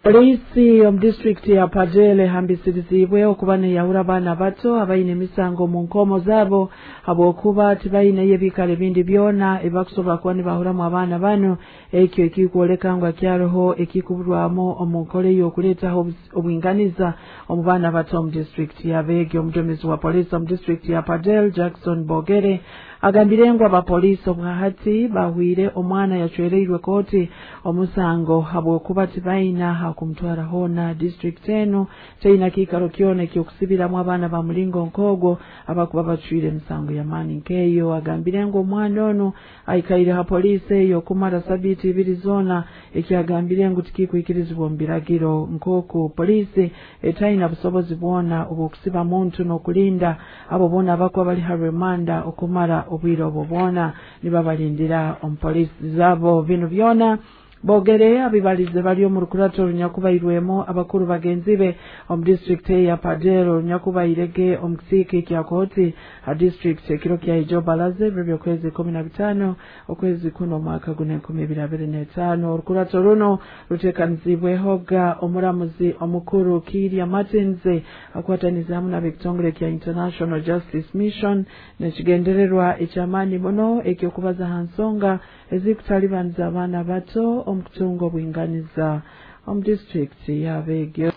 Polisi district ya Padele hambisirizibwe okuba ne yawula abaana bato abayina emisango mu nkomo zaabo habwokuba tibayina yebikale bindi byona ebakusobola kuba ne bahulamu abaana bano ekyo ekikwoleka nga kyaroho ekikubulwamu omunkole y'okuleetaho obwinganiza omu baana bato mu district ya Bege. Omuduumizi wa polisi mu district ya Padele Jackson Bogere agambire ngo abapoliisi obwahati bahwire omwana yachwereirwe kooti omusango habwokuba tibayina hakumutwara hona district eno teyina kiikaro kyona ekyokusibiramu abaana ba mulingo nkogwo abakuba bachwire emisango ya mani nkeyo. Agambire ngo omwana ono ayikaire ha polisi eyo okumara sabiti ibiri zona ekyagambire ngo tikikwikirizibwa mu biragiro nkoku polisi etayina busobozi bwona obw'okusiba muntu n'okulinda abo bona abakuba bali ha remanda okumara obwire obwo bwona nibabalindira omupolisi zabo. Bino byona Bogere abibalize bali omu rukurato olunyakubairwemu abakuru bagenzi be omu district ya Padele olunyakubairege omu kisiiki kya kooti ha district ekiro kya Ijobalaze bibyo kwezi 15 okwezi kuno mwaka gune 2025. Orukurato runo rutekanizibweho ga omuramuzi omukuru Kiria Martins akwatanizamu na bitongole kya International Justice Mission nekigendererwa ekyamaani muno ekyokubaza hansonga ezikutalibaniza abaana bato omukutunga obwinganiza omu district ya Bege.